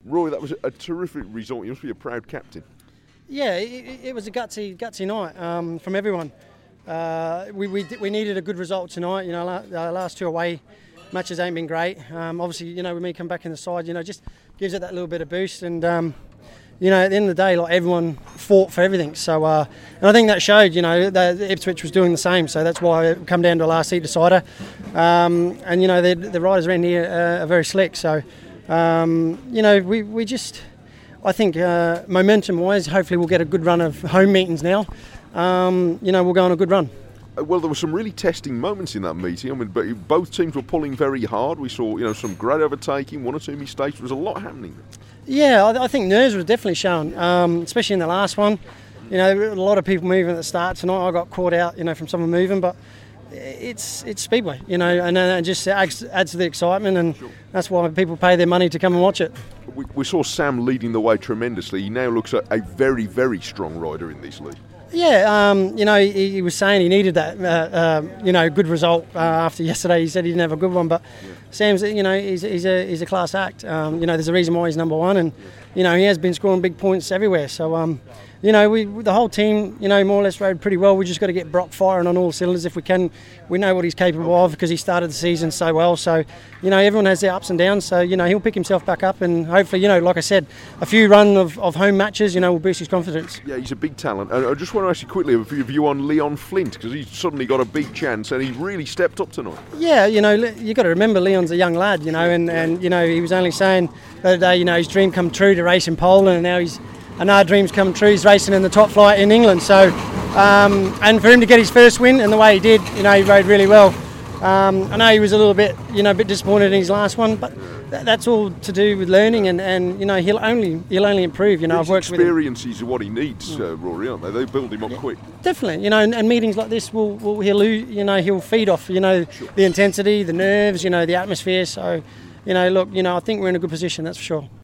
Roy, that was a terrific result. You must be a proud captain. Yeah, it was a gutsy night from everyone. We needed a good result tonight. You know, our last two away matches ain't been great. Obviously, you know, when we come back in the side, you know, just gives it that little bit of boost. And you know, at the end of the day, like, everyone fought for everything. So, and I think that showed. You know, that Ipswich was doing the same. So that's why it come down to a last seat decider. And you know, the riders around here are very slick. So, you know, we just. I think momentum-wise, hopefully we'll get a good run of home meetings now. You know, we'll go on a good run. Well, there were some really testing moments in that meeting. I mean, but both teams were pulling very hard. We saw, you know, some great overtaking, one or two mistakes. There was a lot happening. Yeah, I think nerves was definitely shown, especially in the last one. You know, a lot of people moving at the start tonight. I got caught out, you know, from someone moving, but it's Speedway, you know, and it just adds to the excitement, and that's why people pay their money to come and watch it. We saw Sam leading the way tremendously. He now looks a very, very strong rider in this league. Yeah, you know, he was saying he needed that, you know, good result after yesterday. He said he didn't have a good one, but Sam's, you know, he's a class act. You know, there's a reason why he's number one, and you know, he has been scoring big points everywhere. So, you know, the whole team, you know, more or less rode pretty well. We just got to get Brock firing on all cylinders if we can. We know what he's capable of because he started the season so well. So, you know, everyone has their ups and downs. So, you know, he'll pick himself back up, and hopefully, you know, like I said, a few run of home matches, you know, will boost his confidence. Yeah, he's a big talent. I just want to ask you quickly a view on Leon Flint, because he's suddenly got a big chance and he really stepped up tonight. Yeah, you know, you got to remember Leon's a young lad, you know, and you know, he was only saying the other day, you know, his dream come true to race in Poland, and now our dreams come true. He's racing in the top flight in England. So, and for him to get his first win and the way he did, you know, he rode really well. I know he was a little bit, you know, a bit disappointed in his last one, but that's all to do with learning, and you know, he'll only improve. You know, I've worked with him. Experiences are what he needs, Rory, aren't they? They build him up quick. Definitely, you know, and meetings like this he'll feed off, you know, the intensity, the nerves, you know, the atmosphere. So, you know, look, you know, I think we're in a good position. That's for sure.